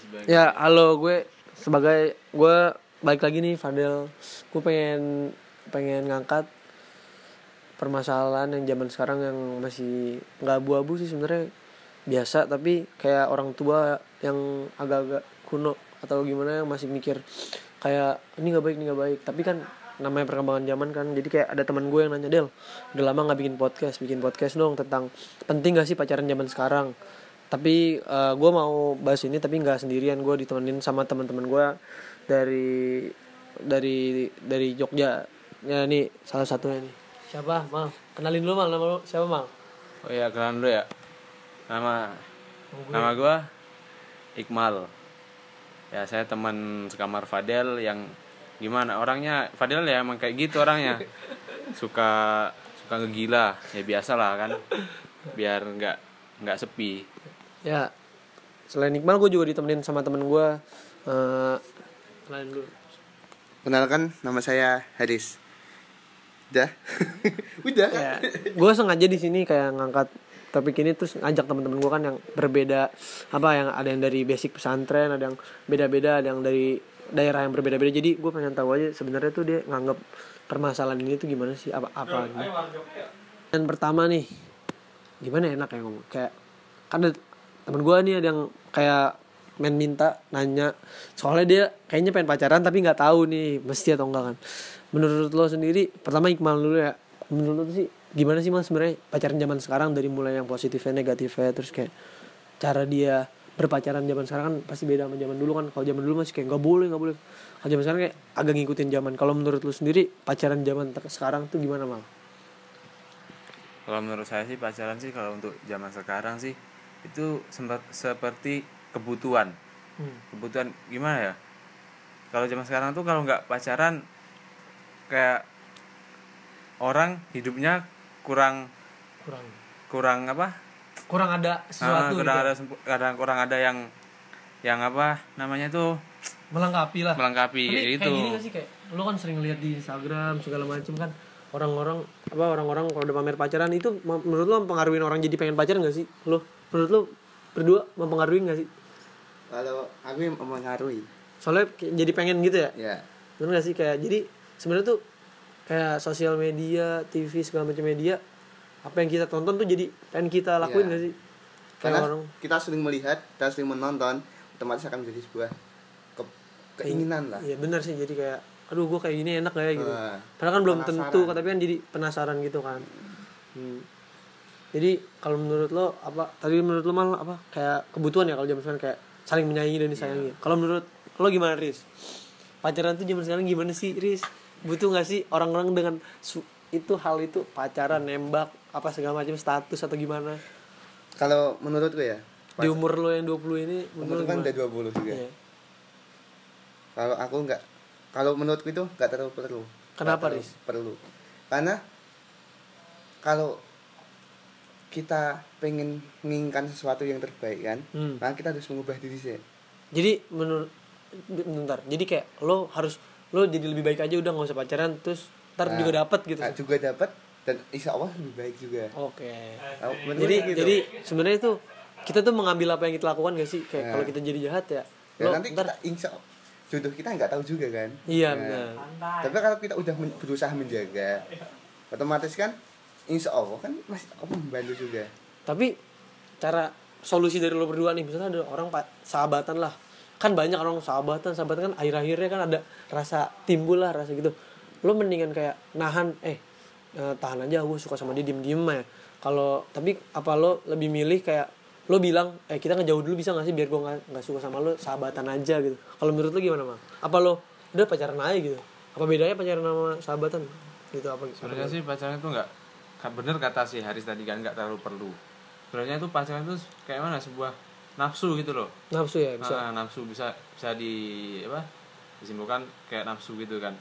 Ya, halo, gue balik lagi nih Fadel. Gue pengen ngangkat permasalahan yang zaman sekarang yang masih nggak abu-abu sih sebenarnya, biasa, tapi kayak orang tua yang agak-agak kuno atau gimana yang masih mikir kayak ini nggak baik, tapi kan namanya perkembangan zaman kan. Jadi kayak ada teman gue yang nanya, Del, udah lama nggak bikin podcast dong tentang penting gak sih pacaran zaman sekarang. Tapi gue mau bahas ini tapi nggak sendirian, gue ditemenin sama teman-teman gue dari Jogja. Ya, nih salah satunya nih. Siapa, Mal? Kenalin dulu, Mal. Nama lu siapa, Mal? Oh iya, kenalan dulu ya. Nama gue Iqmal. Ya, saya teman sekamar Fadel yang gimana orangnya. Fadel ya emang kayak gitu orangnya. Suka ngegila. Ya biasalah kan. Biar nggak sepi. Ya, selain Iqmal, gue juga ditemenin sama temen gue. Kenalin dulu. Kenalkan, nama saya Haris. Udah. Udah. Ya, gue sengaja di sini kayak ngangkat topik ini terus ngajak teman-teman gue kan yang berbeda, yang ada yang dari basic pesantren, ada yang beda-beda, ada yang dari daerah yang berbeda-beda. Jadi gue pengen tahu aja sebenarnya tuh dia nganggap permasalahan ini tuh gimana sih, apa gitu. Dan pertama nih, gimana enak ya ngomong, kayak kan ada temen gue nih, ada yang kayak minta nanya, soalnya dia kayaknya pengen pacaran tapi nggak tahu nih mesti atau enggak kan. Menurut lo sendiri, pertama Iqmal dulu ya, menurut lo sih gimana sih Mas sebenarnya pacaran zaman sekarang, dari mulai yang positifnya, negatifnya, terus kayak cara dia berpacaran zaman sekarang kan pasti beda sama zaman dulu kan. Kalau zaman dulu masih kayak nggak boleh, kalau zaman sekarang kayak agak ngikutin zaman. Kalau menurut lo sendiri pacaran zaman sekarang tuh gimana, Mal? Kalau menurut saya sih pacaran sih kalau untuk zaman sekarang sih itu seperti kebutuhan. Kebutuhan gimana ya? Kalau zaman sekarang tuh kalau nggak pacaran kayak orang hidupnya kurang apa? Kurang ada sesuatu. Kurang ada yang apa namanya tuh, melengkapi kayak gitu. Kayak gini gak sih, kayak lo kan sering lihat di Instagram segala macam kan, orang-orang kalau udah pamer pacaran itu, menurut lo mempengaruhi orang jadi pengen pacaran gak sih? Menurut lo berdua mempengaruhi gak sih? Kalau aku mempengaruhi. Soalnya jadi pengen gitu ya? Ya. Bener gak sih, kayak jadi sebenarnya tuh kayak sosial media, TV, segala macam media, apa yang kita tonton tuh jadi pengen kita lakuin gak sih? Karena kita sering melihat, kita sering menonton, otomatis akan menjadi sebuah keinginan lah. Iya benar sih, jadi kayak aduh gue kayak gini enak gak ya gitu. Padahal kan belum tentu, tapi kan jadi penasaran gitu kan. Jadi kalau menurut lo apa? Tadi menurut lo malah apa? Kayak kebutuhan ya kalau zaman sekarang, kayak saling menyayangi dan disayangi. Kalau menurut lo gimana, Riz? Pacaran tuh zaman sekarang gimana sih, Riz? Butuh gak sih orang-orang dengan hal itu pacaran, nembak, apa segala macam, status atau gimana? Kalau menurutku ya, di umur lo yang 20 ini, umur kan udah 20 juga. Iya. Kalau aku enggak, kalau menurutku itu enggak terlalu perlu. Kenapa, Riz? Perlu. Karena kalau kita pengen menginginkan sesuatu yang terbaik kan, maka kita harus mengubah diri sih. Jadi bentar. Jadi kayak lo jadi lebih baik aja, udah nggak usah pacaran, terus ntar juga dapat gitu. Juga dapat dan insya Allah lebih baik juga. Oke. Jadi sebenarnya tuh kita tuh mengambil apa yang kita lakukan gak sih? Kayak kalau kita jadi jahat ya. Nanti kita insya Allah jodoh kita nggak tahu juga kan. Iya benar. Tapi kalau kita udah berusaha menjaga, otomatis kan insya Allah kan masih Allah membantu juga. Tapi cara solusi dari lo berdua nih, misalnya ada orang sahabatan lah, kan banyak orang sahabatan kan akhir-akhirnya kan ada timbul rasa gitu. Lo mendingan kayak nahan, tahan aja, gue suka sama dia, diem ya. Tapi apa lo lebih milih kayak lo bilang kita ngejauh dulu bisa gak sih, biar gue nggak suka sama lo, sahabatan aja gitu. Kalau menurut lo gimana, Mal? Apa lo udah pacaran aja gitu? Apa bedanya pacaran sama sahabatan gitu? Sebenarnya sih pacaran itu nggak, bener kata si Haris tadi kan, nggak terlalu perlu. Sebenarnya itu pacaran itu kayak mana, sebuah nafsu gitu loh. Nafsu ya bisa. Nafsu bisa disimpulkan kayak nafsu gitu kan.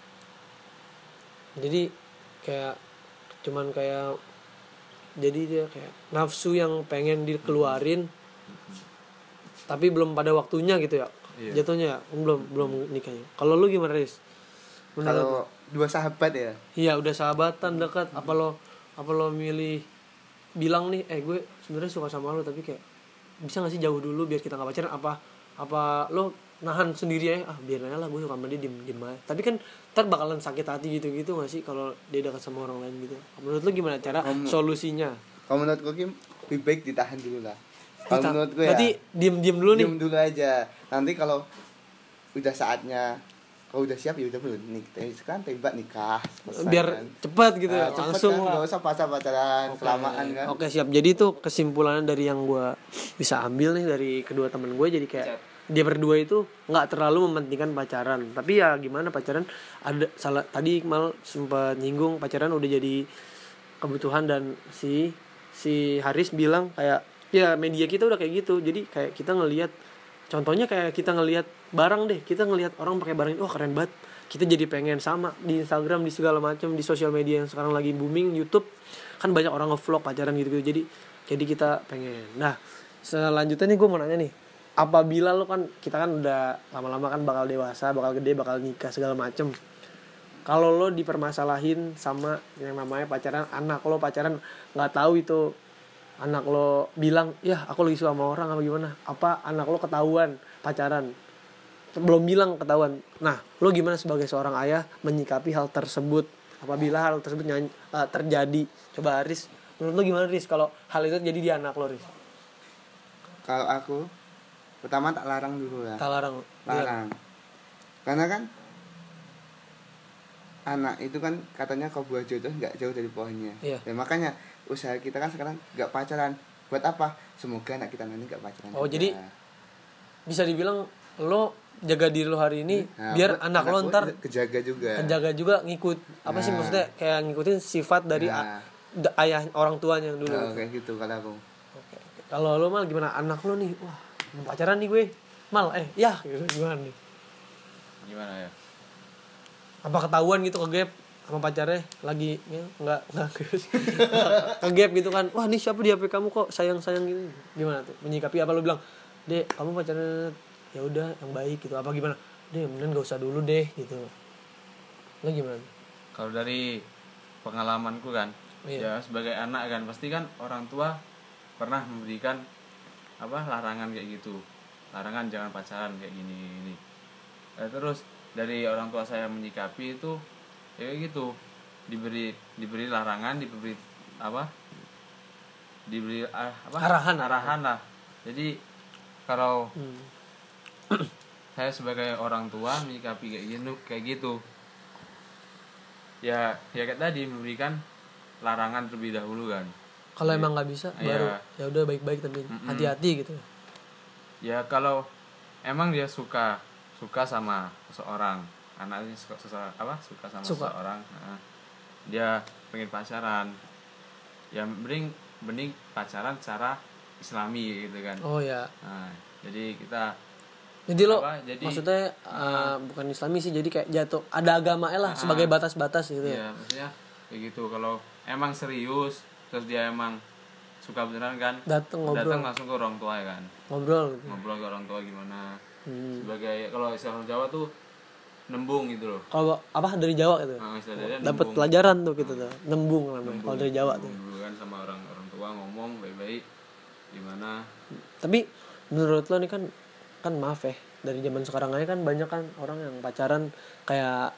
Jadi kayak cuman kayak, jadi dia kayak nafsu yang pengen dikeluarin tapi belum pada waktunya gitu ya. Iya. Jatuhnya belum nikahnya. Kalau lu gimana, Riz? Kalau dua sahabat ya? Iya, udah sahabatan dekat, apa lo milih bilang nih, gue sebenarnya suka sama lo tapi kayak bisa gak sih jauh dulu biar kita gak pacaran, apa apa lo nahan sendiri ya, biar aja lah gue suka sama dia, diem aja. Tapi kan ntar bakalan sakit hati gitu nggak sih kalau dia dekat sama orang lain gitu. Menurut lo gimana cara solusinya? Kalau menurut gue lebih baik ditahan dulu lah. Kalau menurut gue berarti diem dulu nih. Diem dulu aja. Nanti kalau udah saatnya, kalau udah siap ya udah belum nih, sekarang tembak nikah selesai, biar kan. cepat gitu Nah, langsung kan, lah. gak usah pacaran kelamaan kan. Oke, siap. Jadi itu kesimpulannya dari yang gue bisa ambil nih dari kedua temen gue, jadi kayak dia berdua itu nggak terlalu mementingkan pacaran. Tapi ya gimana, pacaran ada salah, tadi mal sempat nyinggung pacaran udah jadi kebutuhan, dan si Haris bilang kayak ya media kita udah kayak gitu. Jadi kayak kita ngelihat, contohnya kayak kita ngelihat barang deh, kita ngelihat orang pakai barang, wah keren banget, kita jadi pengen sama di Instagram, di segala macam, di sosial media yang sekarang lagi booming, YouTube kan banyak orang nge-vlog pacaran gitu. Jadi kita pengen. Nah selanjutnya nih gue mau nanya nih, apabila lo kan, kita kan udah lama-lama kan bakal dewasa, bakal gede, bakal nikah segala macem, kalau lo dipermasalahin sama yang namanya pacaran, anak lo pacaran nggak tahu itu anak lo bilang ya aku lagi suka sama orang apa gimana, apa anak lo ketahuan pacaran belum bilang ketahuan, nah lo gimana sebagai seorang ayah menyikapi hal tersebut apabila hal tersebut terjadi? Coba Aris, menurut lo gimana Riz kalau hal itu jadi di anak lo Riz? Kalau aku pertama tak larang dulu lah. Larang. Karena kan anak itu kan katanya kalau buah jodoh nggak jauh dari pohonnya. Iya. Dan makanya usaha kita kan sekarang nggak pacaran. Buat apa? Semoga anak kita nanti nggak pacaran. Oh juga. Jadi bisa dibilang lo jaga diri lo hari ini, biar anak lo ntar kejaga juga ngikut apa sih maksudnya, kayak ngikutin sifat dari ayah orang tuanya yang dulu. Kayak gitu kalau aku. Oke. Kalau lo mal gimana, anak lo nih, wah pacaran nih gue mal ya gitu, gimana nih? Gimana ya? Apa ketahuan gitu ke gap sama pacarnya lagi ya, nggak ke gap gitu kan, wah ini siapa di HP kamu kok sayang gitu, gimana tuh menyikapi? Apa lo bilang, dek kamu pacarnya ya udah yang baik gitu, apa gimana, deh mending gak usah dulu deh gitu, lo gimana? Kalau dari pengalamanku kan, ya sebagai anak kan pasti kan orang tua pernah memberikan larangan kayak gitu, larangan jangan pacaran kayak gini. Terus dari orang tua saya menyikapi itu ya kayak gitu, diberi larangan, diberi arahan lah. Jadi kalau saya sebagai orang tua menyikapi kayak gitu ya kayak tadi, memberikan larangan terlebih dahulu kan. Kalau emang nggak bisa baru ya udah baik-baik tapi hati-hati gitu ya. Kalau emang dia suka sama seseorang, anaknya suka sama seseorang, dia pengen pacaran ya mending pacaran secara islami gitu kan. Oh ya. Jadi maksudnya bukan islami sih, jadi kayak jatuh ada agama lah sebagai batas-batas gitu ya. Maksudnya kayak gitu. Kalau emang serius terus dia emang suka beneran kan, datang langsung ke orang tua ya kan, ngobrol ke orang tua gimana. Sebagai kalau istilah Jawa tuh nembung gitu loh. Kalau dari Jawa gitu dapat pelajaran tuh gitu tuh, nembung namanya kalau dari Jawa tuh. Dulu kan sama orang tua ngomong baik-baik gimana. Tapi menurut lo nih kan maaf ya, dari zaman sekarang aja kan banyak kan orang yang pacaran kayak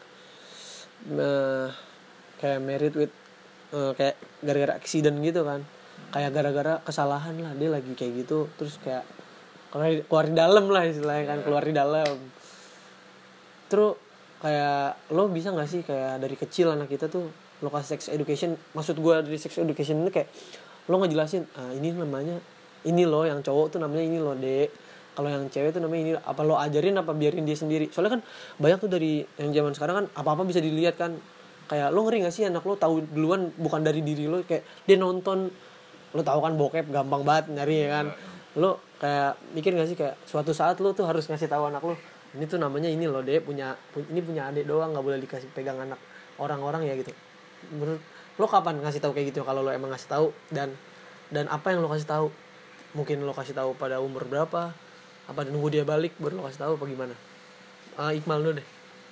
married with kayak gara-gara accident gitu kan, kayak gara-gara kesalahan lah dia lagi kayak gitu, terus kayak keluar di dalam lah istilahnya kan, keluar di dalam. Terus kayak lo bisa nggak sih kayak dari kecil anak kita tuh lo kasih sex education, maksud gue dari sex education ini kayak lo ngejelasin ini namanya ini lo yang cowok tuh namanya ini lo dek, kalau yang cewek tuh namanya ini, apa lo ajarin apa biarin dia sendiri? Soalnya kan banyak tuh dari yang zaman sekarang kan apa-apa bisa dilihat kan. Kayak lo ngeri gak sih anak lo tahu duluan bukan dari diri lo, kayak dia nonton, lo tahu kan bokep gampang banget nyari ya kan. Lo kayak mikir gak sih kayak suatu saat lo tuh harus ngasih tahu anak lo, ini tuh namanya ini lo dek, ini punya adik doang, nggak boleh dikasih pegang anak orang-orang ya gitu. Menurut lo kapan ngasih tahu kayak gitu kalau lo emang ngasih tahu, dan apa yang lo kasih tahu? Mungkin lo kasih tahu pada umur berapa? Apa nunggu dia balik baru lo kasih tahu apa gimana? Iqmal dulu deh.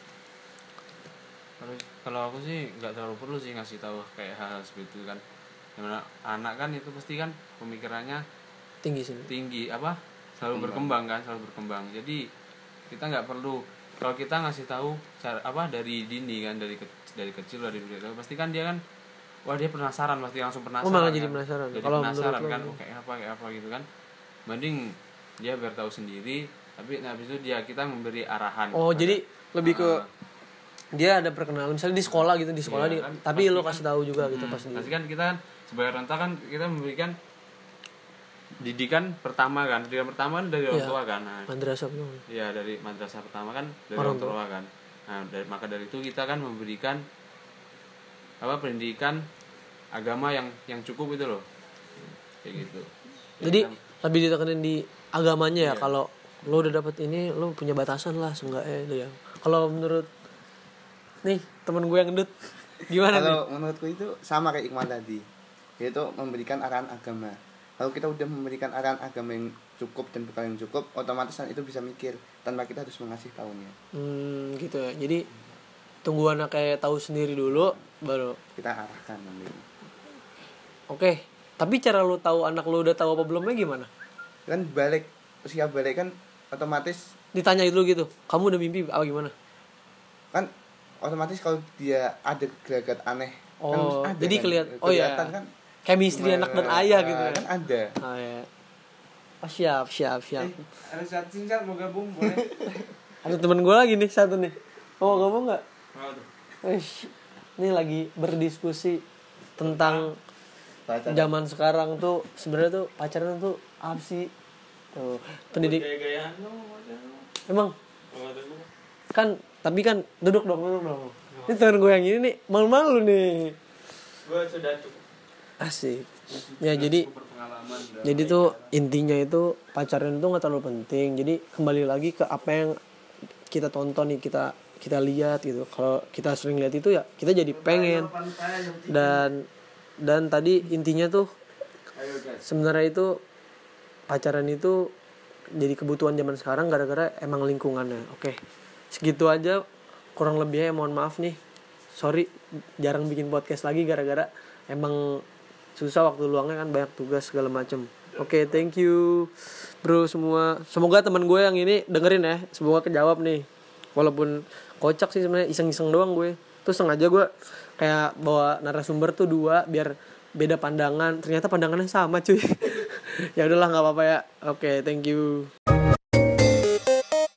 Kalau aku sih nggak terlalu perlu sih ngasih tahu kayak hal seperti itu kan. Dimana anak kan itu pasti kan pemikirannya tinggi sih. Tinggi selalu berkembang kan, selalu berkembang. Jadi kita nggak perlu, kalau kita ngasih tahu cara apa dari dini kan, dari kecil dari pasti kan dia kan, wah dia penasaran, pasti langsung penasaran. malah kan? jadi penasaran. Jadi Kalau penasaran menurut kan, lo, kayak apa gitu kan. Mending dia biar tahu sendiri, tapi habis itu kita memberi arahan. oh kepada, jadi lebih ke dia ada perkenalan misalnya di sekolah gitu, di sekolah iya, kan, tapi lo kan, kasih tahu juga gitu pas pasti kan kita kan sebagai orang tua kan kita memberikan didikan pertama kan dari orang tua kan. Nah, madrasah tuh. iya dari madrasah pertama kan dari Orang orang tua kan. Nah, maka dari itu kita kan memberikan pendidikan agama yang cukup itu loh. Kayak gitu. Jadi kita, lebih ditekenin di agamanya ya, Iya. kalau lo udah dapet ini lo punya batasan lah seenggaknya itu ya. Kalau menurut nih temen gue yang gendut gimana nih? Kalau menurutku itu sama kayak Iqmal tadi, yaitu memberikan arahan agama. Kalau kita udah memberikan arahan agama yang cukup dan bekal yang cukup, otomatis itu bisa mikir tanpa kita harus mengasih tahunya. Gitu ya. Jadi tunggu anak kayak tahu sendiri dulu baru Kita arahkan nanti. Oke. Tapi cara lo tahu anak lo udah tahu apa belumnya gimana? Kan usia balik kan otomatis Ditanya dulu gitu. Kamu udah mimpi apa gimana? kan otomatis kalau dia ada gelagat aneh kan Oh, ada jadi kan, kelihatan kan chemistry anak dan ayah gitu ya. kan ada. Oh, ya. Oh, siap. ada saat singkat mau gabung boleh. Ada temen gue lagi nih satu nih. Oh, kamu nggak? Mau tuh. Ini lagi berdiskusi tentang Pacaran. zaman sekarang tuh sebenarnya tuh pacaran tuh apa sih? Tuh, pendidik Gaya-gayaan lo. emang kan tapi kan duduk dong. Ini temen gue yang ini nih malu-malu nih. Gue sudah cukup. Asik. Ya jadi Berpengalaman. jadi tuh intinya itu pacaran itu nggak terlalu penting. Jadi kembali lagi ke apa yang kita tonton nih, kita lihat gitu. Kalau kita sering lihat itu ya kita jadi pengen. Dan tadi intinya tuh sebenarnya itu pacaran itu jadi kebutuhan zaman sekarang gara-gara emang lingkungannya. Oke. Segitu aja kurang lebihnya, mohon maaf nih. Sorry jarang bikin podcast lagi gara-gara emang susah waktu luangnya kan, banyak tugas segala macem. Oke, thank you bro semua. Semoga teman gue yang ini dengerin ya, semoga kejawab nih. Walaupun kocak sih sebenarnya, iseng-iseng doang gue. Terus sengaja gue kayak bawa narasumber tuh 2 biar beda pandangan. Ternyata pandangannya sama cuy. Ya udahlah nggak apa-apa ya. Oke, thank you.